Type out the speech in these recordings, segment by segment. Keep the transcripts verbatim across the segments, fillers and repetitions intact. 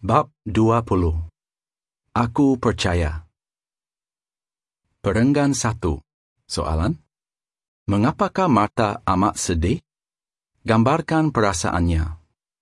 Bab dua puluh. Aku percaya. Perenggan satu. Soalan: mengapakah Marta amat sedih? Gambarkan perasaannya.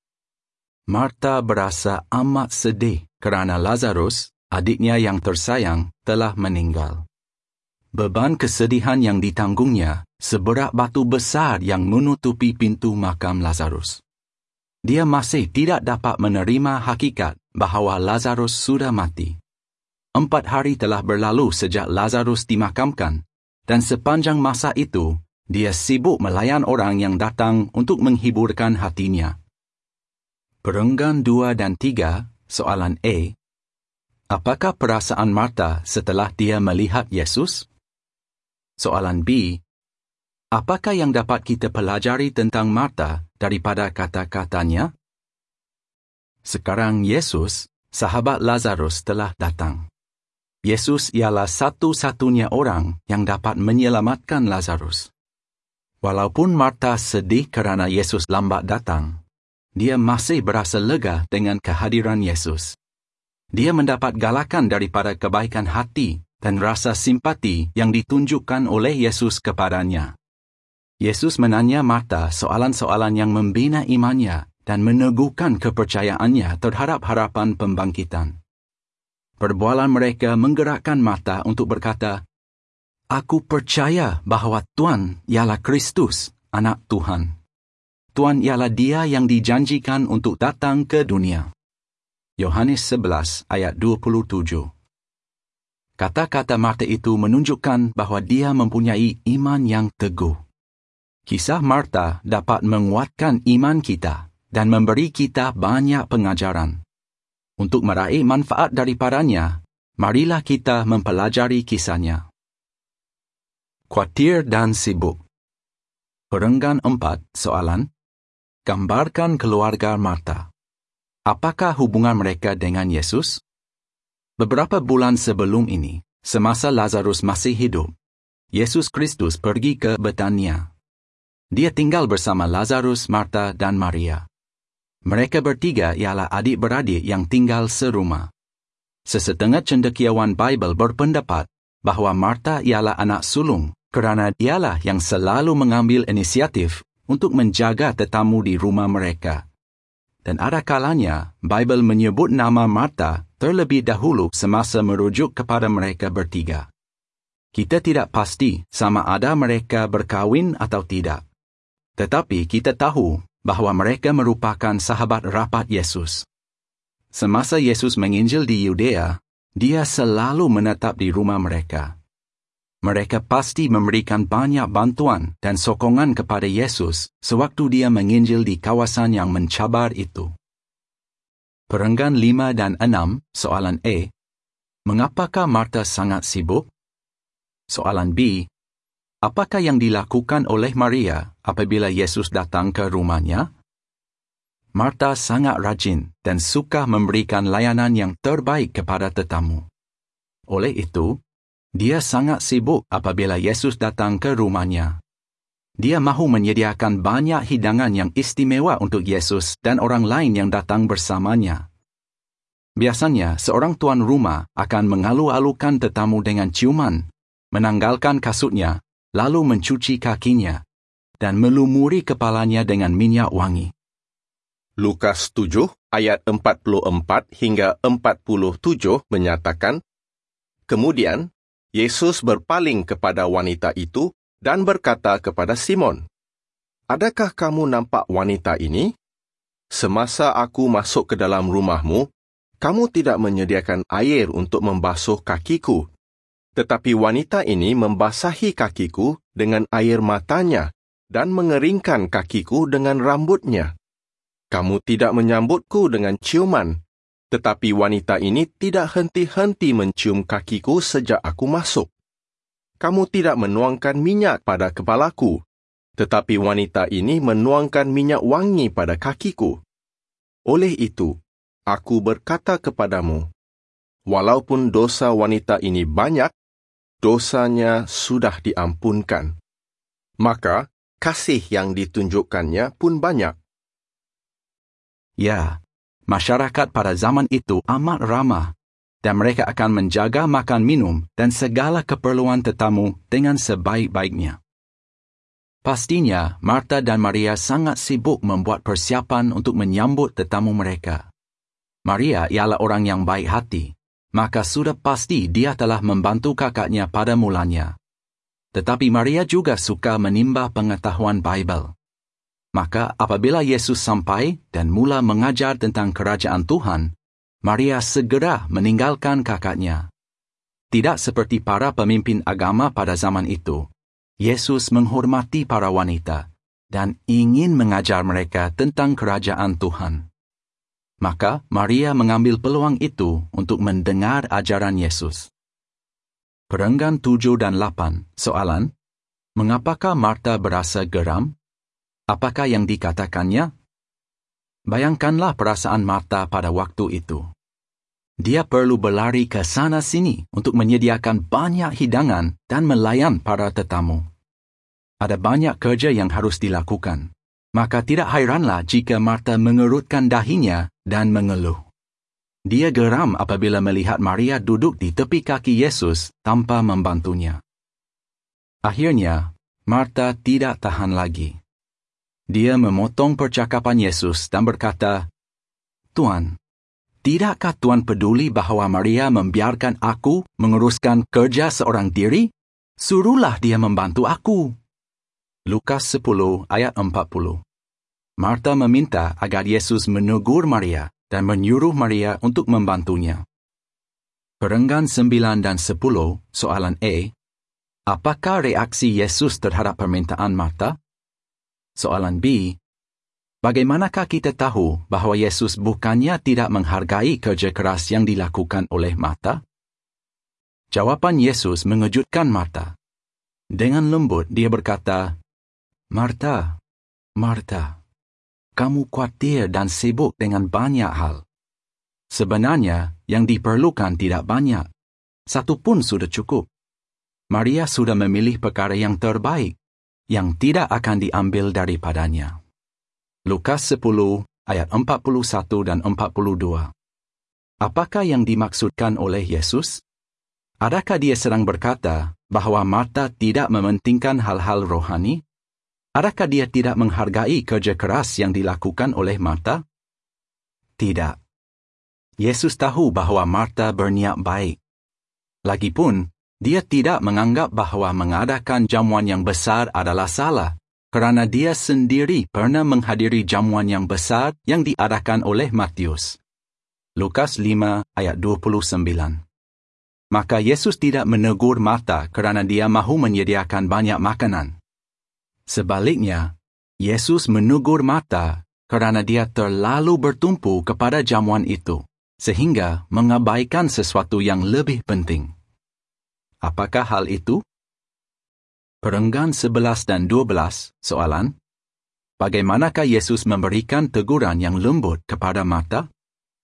Marta berasa amat sedih kerana Lazarus, adiknya yang tersayang, telah meninggal. Beban kesedihan yang ditanggungnya seberat batu besar yang menutupi pintu makam Lazarus. Dia masih tidak dapat menerima hakikat bahawa Lazarus sudah mati. Empat hari telah berlalu sejak Lazarus dimakamkan, dan sepanjang masa itu, dia sibuk melayan orang yang datang untuk menghiburkan hatinya. Perenggan dua dan tiga, soalan A. Apakah perasaan Marta setelah dia melihat Yesus? Soalan B. Apakah yang dapat kita pelajari tentang Marta daripada kata-katanya? Sekarang Yesus, sahabat Lazarus, telah datang. Yesus ialah satu-satunya orang yang dapat menyelamatkan Lazarus. Walaupun Marta sedih kerana Yesus lambat datang, dia masih berasa lega dengan kehadiran Yesus. Dia mendapat galakan daripada kebaikan hati dan rasa simpati yang ditunjukkan oleh Yesus kepadanya. Yesus menanya Marta soalan-soalan yang membina imannya dan meneguhkan kepercayaannya terhadap harapan pembangkitan. Perbualan mereka menggerakkan Marta untuk berkata, "Aku percaya bahawa Tuhan ialah Kristus, Anak Tuhan. Tuhan ialah Dia yang dijanjikan untuk datang ke dunia." Yohanes sebelas ayat dua puluh tujuh. Kata-kata Marta itu menunjukkan bahawa dia mempunyai iman yang teguh. Kisah Marta dapat menguatkan iman kita dan memberi kita banyak pengajaran. Untuk meraih manfaat daripadanya, marilah kita mempelajari kisahnya. Khawatir dan sibuk. Perenggan empat, soalan: gambarkan keluarga Marta. Apakah hubungan mereka dengan Yesus? Beberapa bulan sebelum ini, semasa Lazarus masih hidup, Yesus Kristus pergi ke Betania. Dia tinggal bersama Lazarus, Marta dan Maria. Mereka bertiga ialah adik-beradik yang tinggal serumah. Sesetengah cendekiawan Bible berpendapat bahawa Marta ialah anak sulung kerana dialah yang selalu mengambil inisiatif untuk menjaga tetamu di rumah mereka. Dan ada kalanya Bible menyebut nama Marta terlebih dahulu semasa merujuk kepada mereka bertiga. Kita tidak pasti sama ada mereka berkahwin atau tidak. Tetapi kita tahu bahawa mereka merupakan sahabat rapat Yesus. Semasa Yesus menginjil di Yudea, dia selalu menetap di rumah mereka. Mereka pasti memberikan banyak bantuan dan sokongan kepada Yesus sewaktu dia menginjil di kawasan yang mencabar itu. Perenggan lima dan enam, soalan A. Mengapakah Marta sangat sibuk? Soalan B. Apakah yang dilakukan oleh Maria apabila Yesus datang ke rumahnya? Marta sangat rajin dan suka memberikan layanan yang terbaik kepada tetamu. Oleh itu, dia sangat sibuk apabila Yesus datang ke rumahnya. Dia mahu menyediakan banyak hidangan yang istimewa untuk Yesus dan orang lain yang datang bersamanya. Biasanya, seorang tuan rumah akan mengalu-alukan tetamu dengan ciuman, menanggalkan kasutnya, lalu mencuci kakinya, dan melumuri kepalanya dengan minyak wangi. Lukas tujuh ayat empat puluh empat hingga empat puluh tujuh menyatakan, kemudian Yesus berpaling kepada wanita itu dan berkata kepada Simon, "Adakah kamu nampak wanita ini? Semasa aku masuk ke dalam rumahmu, kamu tidak menyediakan air untuk membasuh kakiku. Tetapi wanita ini membasahi kakiku dengan air matanya dan mengeringkan kakiku dengan rambutnya. Kamu tidak menyambutku dengan ciuman, tetapi wanita ini tidak henti-henti mencium kakiku sejak aku masuk. Kamu tidak menuangkan minyak pada kepalaku, tetapi wanita ini menuangkan minyak wangi pada kakiku. Oleh itu, aku berkata kepadamu, walaupun dosa wanita ini banyak, dosanya sudah diampunkan. Maka, kasih yang ditunjukkannya pun banyak." Ya, masyarakat pada zaman itu amat ramah dan mereka akan menjaga makan minum dan segala keperluan tetamu dengan sebaik-baiknya. Pastinya, Marta dan Maria sangat sibuk membuat persiapan untuk menyambut tetamu mereka. Maria ialah orang yang baik hati, maka sudah pasti dia telah membantu kakaknya pada mulanya. Tetapi Maria juga suka menimba pengetahuan Bible. Maka apabila Yesus sampai dan mula mengajar tentang kerajaan Tuhan, Maria segera meninggalkan kakaknya. Tidak seperti para pemimpin agama pada zaman itu, Yesus menghormati para wanita dan ingin mengajar mereka tentang kerajaan Tuhan. Maka Maria mengambil peluang itu untuk mendengar ajaran Yesus. Perenggan tujuh dan lapan, soalan, mengapakah Marta berasa geram? Apakah yang dikatakannya? Bayangkanlah perasaan Marta pada waktu itu. Dia perlu berlari ke sana-sini untuk menyediakan banyak hidangan dan melayan para tetamu. Ada banyak kerja yang harus dilakukan. Maka tidak hairanlah jika Marta mengerutkan dahinya dan mengeluh. Dia geram apabila melihat Maria duduk di tepi kaki Yesus tanpa membantunya. Akhirnya, Marta tidak tahan lagi. Dia memotong percakapan Yesus dan berkata, "Tuan, tidakkah Tuan peduli bahawa Maria membiarkan aku menguruskan kerja seorang diri? Suruhlah dia membantu aku." Lukas sepuluh ayat empat puluh. Marta meminta agar Yesus menegur Maria dan menyuruh Maria untuk membantunya. Perenggan sembilan dan sepuluh, soalan A. Apakah reaksi Yesus terhadap permintaan Marta? Soalan B. Bagaimanakah kita tahu bahawa Yesus bukannya tidak menghargai kerja keras yang dilakukan oleh Marta? Jawapan Yesus mengejutkan Marta. Dengan lembut dia berkata, "Marta, Marta, kamu khawatir dan sibuk dengan banyak hal. Sebenarnya, yang diperlukan tidak banyak. Satu pun sudah cukup. Maria sudah memilih perkara yang terbaik, yang tidak akan diambil daripadanya." Lukas sepuluh, ayat empat puluh satu dan empat puluh dua. Apakah yang dimaksudkan oleh Yesus? Adakah dia sedang berkata bahawa Marta tidak mementingkan hal-hal rohani? Adakah dia tidak menghargai kerja keras yang dilakukan oleh Marta? Tidak. Yesus tahu bahawa Marta berniat baik. Lagipun, dia tidak menganggap bahawa mengadakan jamuan yang besar adalah salah, kerana dia sendiri pernah menghadiri jamuan yang besar yang diadakan oleh Matius. Lukas lima ayat dua puluh sembilan. Maka Yesus tidak menegur Marta kerana dia mahu menyediakan banyak makanan. Sebaliknya, Yesus menegur Marta kerana dia terlalu bertumpu kepada jamuan itu, sehingga mengabaikan sesuatu yang lebih penting. Apakah hal itu? Perenggan sebelas dan dua belas, soalan, bagaimanakah Yesus memberikan teguran yang lembut kepada Marta?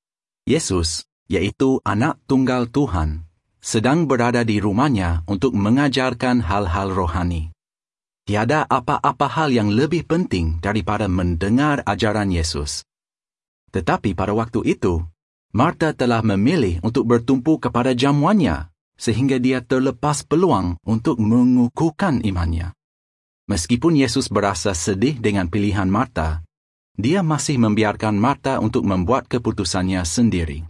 Yesus, yaitu anak tunggal Tuhan, sedang berada di rumahnya untuk mengajarkan hal-hal rohani. Tiada apa-apa hal yang lebih penting daripada mendengar ajaran Yesus. Tetapi pada waktu itu, Marta telah memilih untuk bertumpu kepada jamuannya, sehingga dia terlepas peluang untuk mengukuhkan imannya. Meskipun Yesus berasa sedih dengan pilihan Marta, dia masih membiarkan Marta untuk membuat keputusannya sendiri.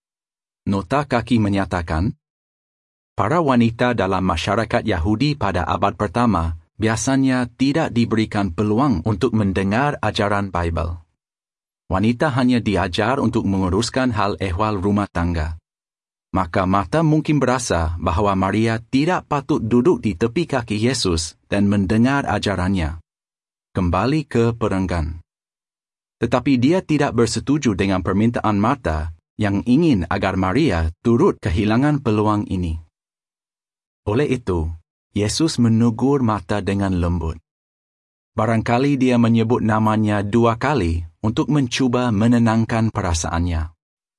Nota kaki menyatakan, para wanita dalam masyarakat Yahudi pada abad pertama biasanya tidak diberikan peluang untuk mendengar ajaran Bible. Wanita hanya diajar untuk menguruskan hal ehwal rumah tangga. Maka Marta mungkin berasa bahawa Maria tidak patut duduk di tepi kaki Yesus dan mendengar ajarannya. Kembali ke perenggan. Tetapi dia tidak bersetuju dengan permintaan Marta yang ingin agar Maria turut kehilangan peluang ini. Oleh itu, Yesus menegur Marta dengan lembut. Barangkali dia menyebut namanya dua kali untuk mencuba menenangkan perasaannya.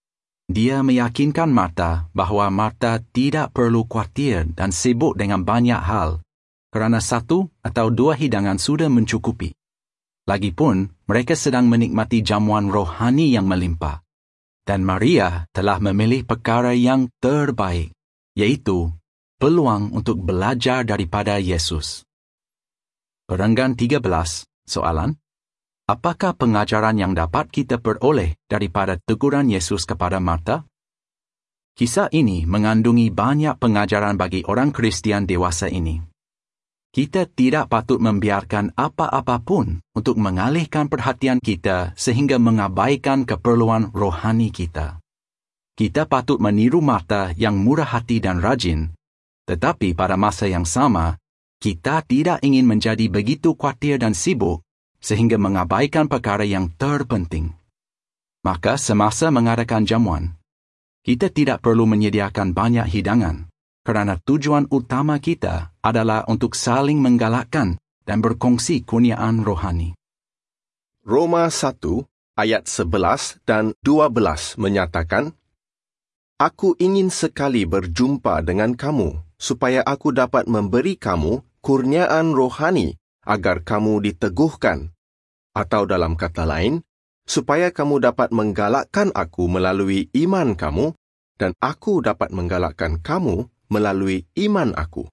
Dia meyakinkan Marta bahawa Marta tidak perlu khawatir dan sibuk dengan banyak hal, kerana satu atau dua hidangan sudah mencukupi. Lagipun, mereka sedang menikmati jamuan rohani yang melimpah, Dan Maria telah memilih perkara yang terbaik, iaitu peluang untuk belajar daripada Yesus. Perenggan tiga belas, soalan. Apakah pengajaran yang dapat kita peroleh daripada teguran Yesus kepada Marta? Kisah ini mengandungi banyak pengajaran bagi orang Kristian dewasa ini. Kita tidak patut membiarkan apa-apa pun untuk mengalihkan perhatian kita sehingga mengabaikan keperluan rohani kita. Kita patut meniru Marta yang murah hati dan rajin, tetapi pada masa yang sama, kita tidak ingin menjadi begitu khawatir dan sibuk sehingga mengabaikan perkara yang terpenting. Maka semasa mengadakan jamuan, kita tidak perlu menyediakan banyak hidangan, kerana tujuan utama kita adalah untuk saling menggalakkan dan berkongsi kurniaan rohani. Roma satu ayat sebelas dan dua belas menyatakan, Aku ingin sekali berjumpa dengan kamu, supaya aku dapat memberi kamu kurniaan rohani agar kamu diteguhkan, atau dalam kata lain, supaya kamu dapat menggalakkan aku melalui iman kamu, dan aku dapat menggalakkan kamu melalui iman aku.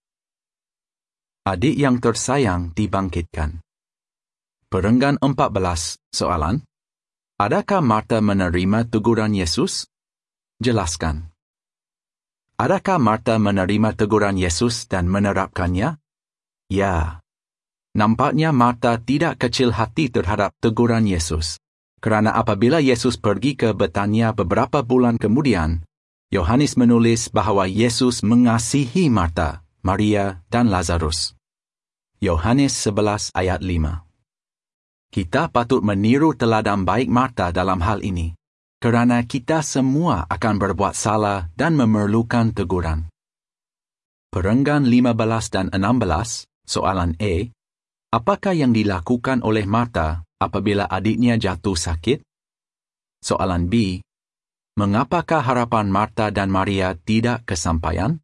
Adik yang tersayang dibangkitkan. Perenggan empat belas, soalan. Adakah Marta menerima teguran Yesus? Jelaskan. Adakah Marta menerima teguran Yesus dan menerapkannya? Ya. Nampaknya Marta tidak kecil hati terhadap teguran Yesus, kerana apabila Yesus pergi ke Betania beberapa bulan kemudian, Yohanes menulis bahawa Yesus mengasihi Marta, Maria dan Lazarus. Yohanes sebelas ayat lima. Kita patut meniru teladan baik Marta dalam hal ini, kerana kita semua akan berbuat salah dan memerlukan teguran. Perenggan lima belas dan enam belas, soalan A. Apakah yang dilakukan oleh Marta apabila adiknya jatuh sakit? Soalan B. Mengapakah harapan Marta dan Maria tidak kesampaian?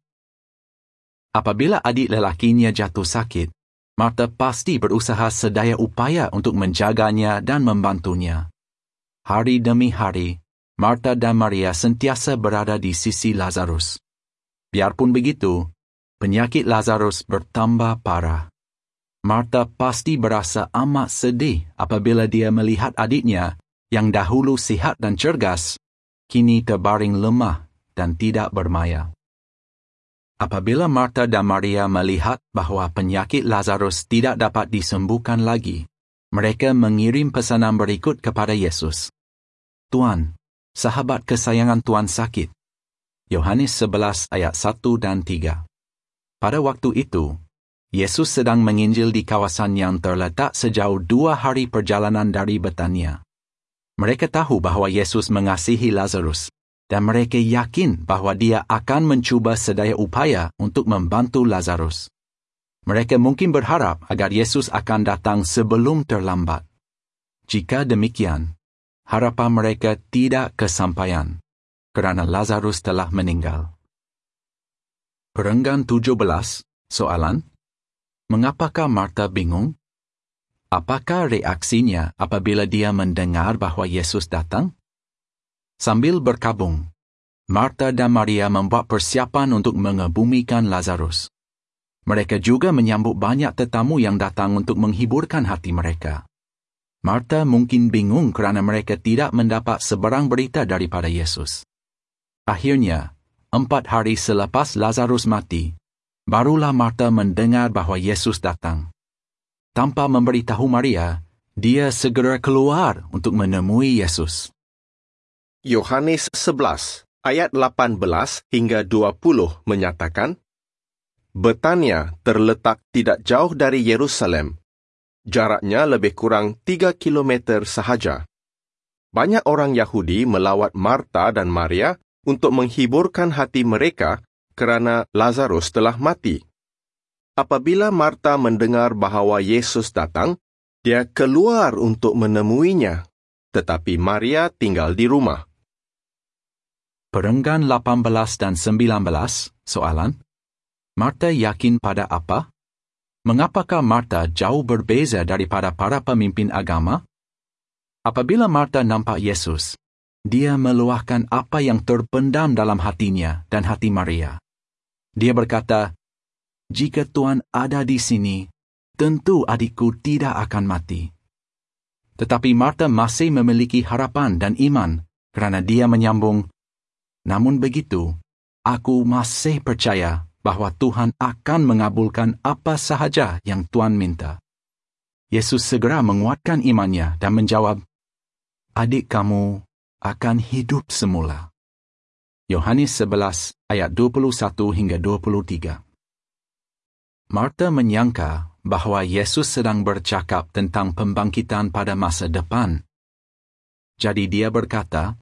Apabila adik lelakinya jatuh sakit, Marta pasti berusaha sedaya upaya untuk menjaganya dan membantunya. Hari demi hari, Marta dan Maria sentiasa berada di sisi Lazarus. Biarpun begitu, penyakit Lazarus bertambah parah. Marta pasti berasa amat sedih apabila dia melihat adiknya yang dahulu sihat dan cergas, kini terbaring lemah dan tidak bermaya. Apabila Marta dan Maria melihat bahawa penyakit Lazarus tidak dapat disembuhkan lagi, mereka mengirim pesanan berikut kepada Yesus. Tuan, sahabat kesayangan Tuan sakit. Yohanes sebelas ayat satu dan tiga. Pada waktu itu, Yesus sedang menginjil di kawasan yang terletak sejauh dua hari perjalanan dari Betania. Mereka tahu bahawa Yesus mengasihi Lazarus, dan mereka yakin bahawa dia akan mencuba sedaya upaya untuk membantu Lazarus. Mereka mungkin berharap agar Yesus akan datang sebelum terlambat. Jika demikian, harapan mereka tidak kesampaian, kerana Lazarus telah meninggal. Perenggan tujuh belas, soalan. Mengapakah Marta bingung? Apakah reaksinya apabila dia mendengar bahawa Yesus datang? Sambil berkabung, Marta dan Maria membuat persiapan untuk mengebumikan Lazarus. Mereka juga menyambut banyak tetamu yang datang untuk menghiburkan hati mereka. Marta mungkin bingung kerana mereka tidak mendapat sebarang berita daripada Yesus. Akhirnya, empat hari selepas Lazarus mati, barulah Marta mendengar bahawa Yesus datang. Tanpa memberitahu Maria, dia segera keluar untuk menemui Yesus. Yohanes sebelas ayat lapan belas hingga dua puluh menyatakan, Betania terletak tidak jauh dari Yerusalem. Jaraknya lebih kurang tiga kilometer sahaja. Banyak orang Yahudi melawat Marta dan Maria untuk menghiburkan hati mereka kerana Lazarus telah mati. Apabila Marta mendengar bahawa Yesus datang, dia keluar untuk menemuinya, tetapi Maria tinggal di rumah. Perenggan lapan belas dan sembilan belas, soalan. Marta yakin pada apa? Mengapakah Marta jauh berbeza daripada para pemimpin agama? Apabila Marta nampak Yesus, dia meluahkan apa yang terpendam dalam hatinya dan hati Maria. Dia berkata, "Jika Tuhan ada di sini, tentu adikku tidak akan mati." Tetapi Marta masih memiliki harapan dan iman kerana dia menyambung, "Namun begitu, aku masih percaya bahwa Tuhan akan mengabulkan apa sahaja yang Tuhan minta." Yesus segera menguatkan imannya dan menjawab, "Adik kamu akan hidup semula." Yohanes sebelas ayat dua puluh satu hingga dua puluh tiga. Marta menyangka bahwa Yesus sedang bercakap tentang pembangkitan pada masa depan. Jadi dia berkata,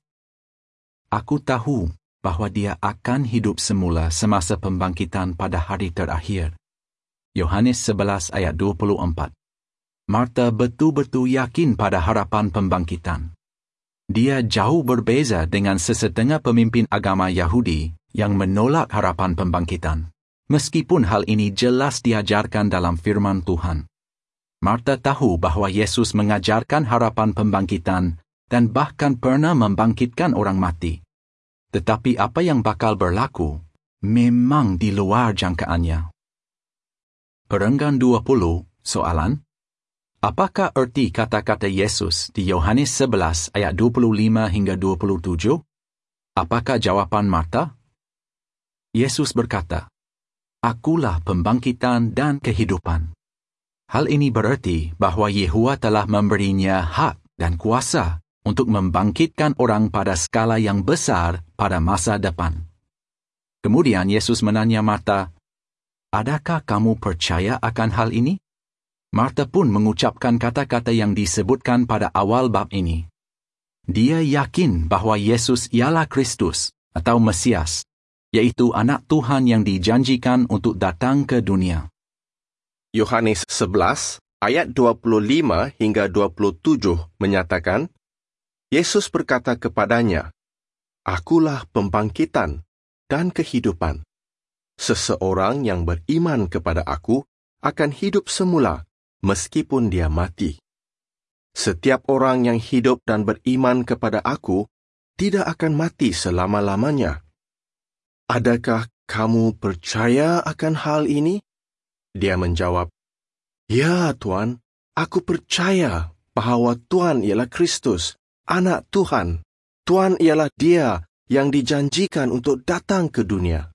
"Aku tahu bahwa dia akan hidup semula semasa pembangkitan pada hari terakhir." Yohanes sebelas ayat dua puluh empat. Marta betul-betul yakin pada harapan pembangkitan. Dia jauh berbeza dengan sesetengah pemimpin agama Yahudi yang menolak harapan pembangkitan, meskipun hal ini jelas diajarkan dalam firman Tuhan. Marta tahu bahwa Yesus mengajarkan harapan pembangkitan dan bahkan pernah membangkitkan orang mati. Tetapi apa yang bakal berlaku memang di luar jangkaannya. Perenggan dua puluh, soalan: apakah erti kata-kata Yesus di Yohanes sebelas ayat dua puluh lima hingga dua puluh tujuh? Apakah jawapan Marta? Yesus berkata, "Akulah pembangkitan dan kehidupan." Hal ini bererti bahawa Yehova telah memberinya hak dan kuasa untuk membangkitkan orang pada skala yang besar pada masa depan. Kemudian Yesus menanya Marta, "Adakah kamu percaya akan hal ini?" Marta pun mengucapkan kata-kata yang disebutkan pada awal bab ini. Dia yakin bahwa Yesus ialah Kristus atau Mesias, yaitu anak Tuhan yang dijanjikan untuk datang ke dunia. Yohanes sebelas ayat dua puluh lima hingga dua puluh tujuh menyatakan, Yesus berkata kepadanya, "Akulah pembangkitan dan kehidupan. Seseorang yang beriman kepada Aku akan hidup semula, meskipun dia mati. Setiap orang yang hidup dan beriman kepada Aku tidak akan mati selama-lamanya. Adakah kamu percaya akan hal ini?" Dia menjawab, "Ya Tuhan, aku percaya bahawa Tuhan ialah Kristus, Anak Tuhan. Tuhan ialah Dia yang dijanjikan untuk datang ke dunia."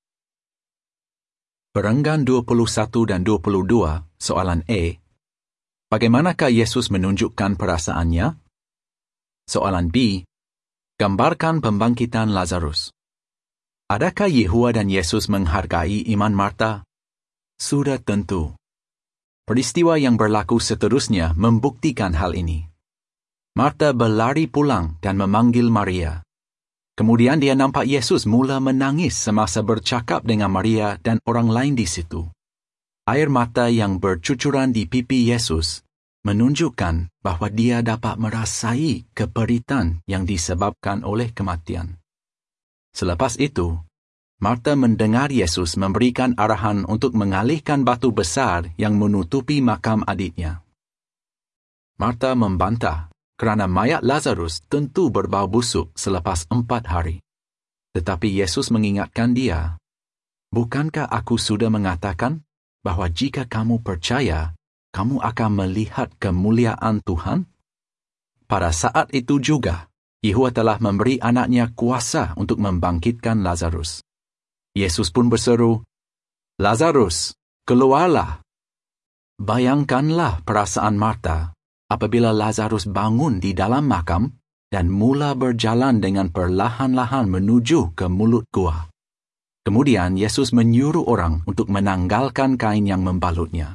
Perenggan dua puluh satu dan dua puluh dua, soalan A. Bagaimanakah Yesus menunjukkan perasaannya? Soalan B. Gambarkan pembangkitan Lazarus. Adakah Yehova dan Yesus menghargai iman Marta? Sudah tentu. Peristiwa yang berlaku seterusnya membuktikan hal ini. Marta berlari pulang dan memanggil Maria. Kemudian dia nampak Yesus mula menangis semasa bercakap dengan Maria dan orang lain di situ. Air mata yang bercucuran di pipi Yesus menunjukkan bahawa dia dapat merasai keperitan yang disebabkan oleh kematian. Selepas itu, Marta mendengar Yesus memberikan arahan untuk mengalihkan batu besar yang menutupi makam adiknya. Marta membantah kerana mayat Lazarus tentu berbau busuk selepas empat hari. Tetapi Yesus mengingatkan dia, "Bukankah aku sudah mengatakan bahawa jika kamu percaya, kamu akan melihat kemuliaan Tuhan?" Pada saat itu juga, Yehova telah memberi anaknya kuasa untuk membangkitkan Lazarus. Yesus pun berseru, "Lazarus, keluarlah." Bayangkanlah perasaan Marta apabila Lazarus bangun di dalam makam dan mula berjalan dengan perlahan-lahan menuju ke mulut gua. Kemudian Yesus menyuruh orang untuk menanggalkan kain yang membalutnya.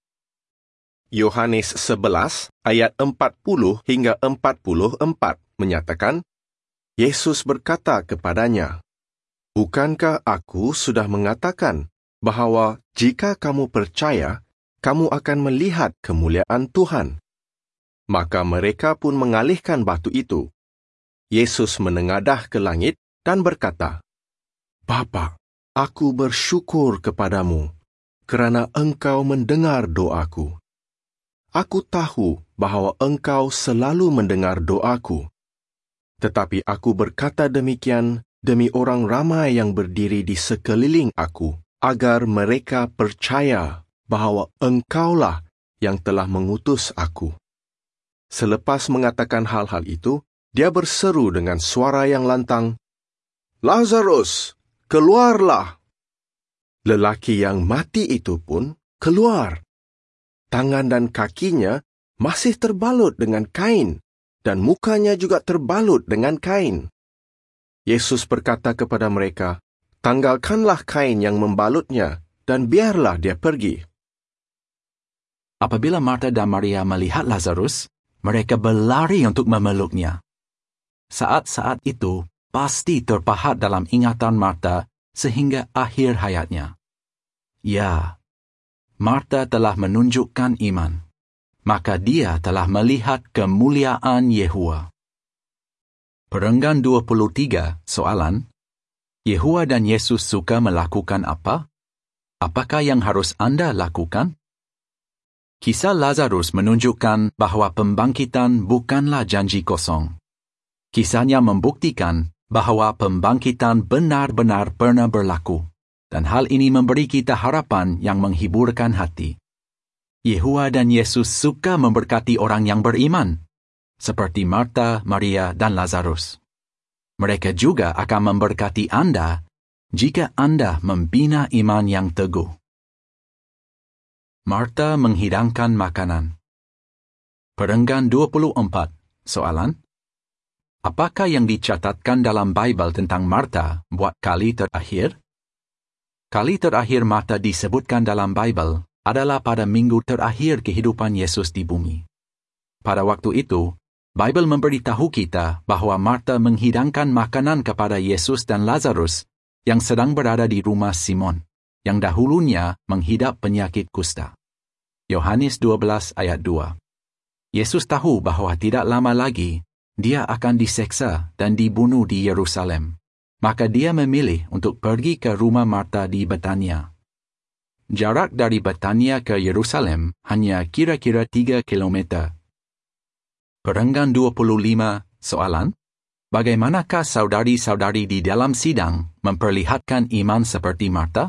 Yohanes sebelas ayat empat puluh hingga empat puluh empat menyatakan, Yesus berkata kepadanya, "Bukankah Aku sudah mengatakan bahawa jika kamu percaya, kamu akan melihat kemuliaan Tuhan?" Maka mereka pun mengalihkan batu itu. Yesus menengadah ke langit dan berkata, "Bapa, Aku bersyukur kepadamu kerana Engkau mendengar doaku. Aku tahu bahawa Engkau selalu mendengar doaku. Tetapi aku berkata demikian demi orang ramai yang berdiri di sekeliling aku, agar mereka percaya bahawa Engkaulah yang telah mengutus aku." Selepas mengatakan hal-hal itu, dia berseru dengan suara yang lantang, "Lazarus, keluarlah!" Lelaki yang mati itu pun keluar. Tangan dan kakinya masih terbalut dengan kain, dan mukanya juga terbalut dengan kain. Yesus berkata kepada mereka, "Tanggalkanlah kain yang membalutnya, dan biarlah dia pergi." Apabila Marta dan Maria melihat Lazarus, mereka berlari untuk memeluknya. Saat-saat itu pasti terpahat dalam ingatan Marta sehingga akhir hayatnya. Ya, Marta telah menunjukkan iman, maka dia telah melihat kemuliaan Yehua. Perenggan dua puluh tiga, soalan, Yehua dan Yesus suka melakukan apa? Apakah yang harus Anda lakukan? Kisah Lazarus menunjukkan bahawa pembangkitan bukanlah janji kosong. Kisahnya membuktikan bahawa pembangkitan benar-benar pernah berlaku, dan hal ini memberi kita harapan yang menghiburkan hati. Yehua dan Yesus suka memberkati orang yang beriman, seperti Marta, Maria, dan Lazarus. Mereka juga akan memberkati Anda jika Anda membina iman yang teguh. Marta menghidangkan makanan. Perenggan dua puluh empat, soalan, apakah yang dicatatkan dalam Bible tentang Marta buat kali terakhir? Kali terakhir Marta disebutkan dalam Bible adalah pada minggu terakhir kehidupan Yesus di bumi. Pada waktu itu, Bible memberitahu kita bahawa Marta menghidangkan makanan kepada Yesus dan Lazarus yang sedang berada di rumah Simon, yang dahulunya menghidap penyakit kusta. Yohanes dua belas ayat dua. Yesus tahu bahawa tidak lama lagi dia akan diseksa dan dibunuh di Yerusalem. Maka dia memilih untuk pergi ke rumah Marta di Betania. Jarak dari Betania ke Yerusalem hanya kira-kira tiga kilometer. Perenggan dua puluh lima, soalan, bagaimanakah saudari-saudari di dalam sidang memperlihatkan iman seperti Marta?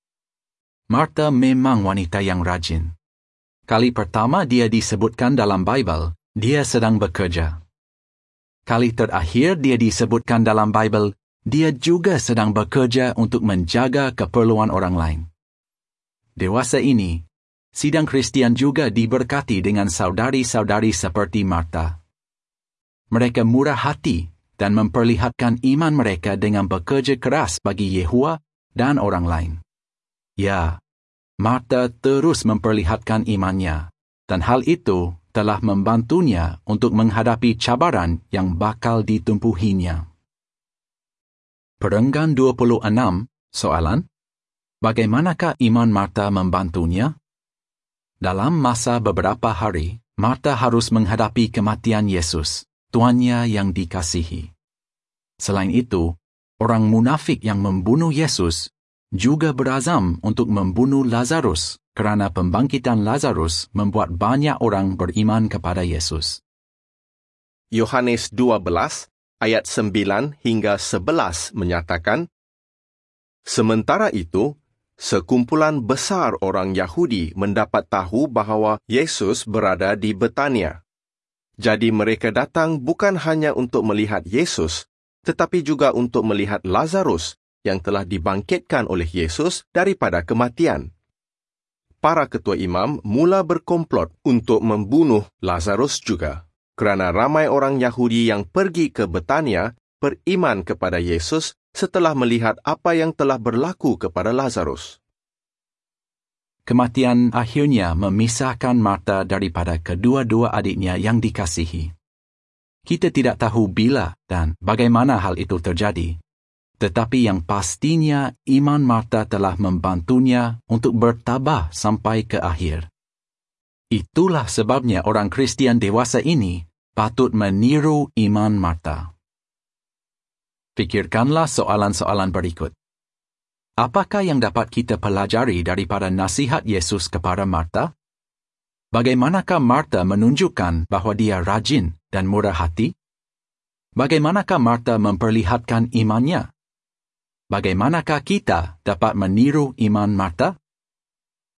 Marta memang wanita yang rajin. Kali pertama dia disebutkan dalam Bible, dia sedang bekerja. Kali terakhir dia disebutkan dalam Bible, dia juga sedang bekerja untuk menjaga keperluan orang lain. Dewasa ini, sidang Kristian juga diberkati dengan saudari-saudari seperti Marta. Mereka murah hati dan memperlihatkan iman mereka dengan bekerja keras bagi Yehua dan orang lain. Ya, Marta terus memperlihatkan imannya, dan hal itu telah membantunya untuk menghadapi cabaran yang bakal ditumpuhinya. Perenggan dua puluh enam, soalan, bagaimanakah iman Marta membantunya? Dalam masa beberapa hari, Marta harus menghadapi kematian Yesus, tuannya yang dikasihi. Selain itu, orang munafik yang membunuh Yesus juga berazam untuk membunuh Lazarus kerana pembangkitan Lazarus membuat banyak orang beriman kepada Yesus. Yohanes dua belas ayat sembilan hingga sebelas menyatakan, sementara itu, sekumpulan besar orang Yahudi mendapat tahu bahawa Yesus berada di Betania. Jadi mereka datang bukan hanya untuk melihat Yesus, tetapi juga untuk melihat Lazarus yang telah dibangkitkan oleh Yesus daripada kematian. Para ketua imam mula berkomplot untuk membunuh Lazarus juga, kerana ramai orang Yahudi yang pergi ke Betania beriman kepada Yesus setelah melihat apa yang telah berlaku kepada Lazarus. Kematian akhirnya memisahkan Marta daripada kedua-dua adiknya yang dikasihi. Kita tidak tahu bila dan bagaimana hal itu terjadi, tetapi yang pastinya iman Marta telah membantunya untuk bertabah sampai ke akhir. Itulah sebabnya orang Kristian dewasa ini patut meniru iman Marta. Fikirkanlah soalan-soalan berikut. Apakah yang dapat kita pelajari daripada nasihat Yesus kepada Marta? Bagaimanakah Marta menunjukkan bahawa dia rajin dan murah hati? Bagaimanakah Marta memperlihatkan imannya? Bagaimanakah kita dapat meniru iman Marta?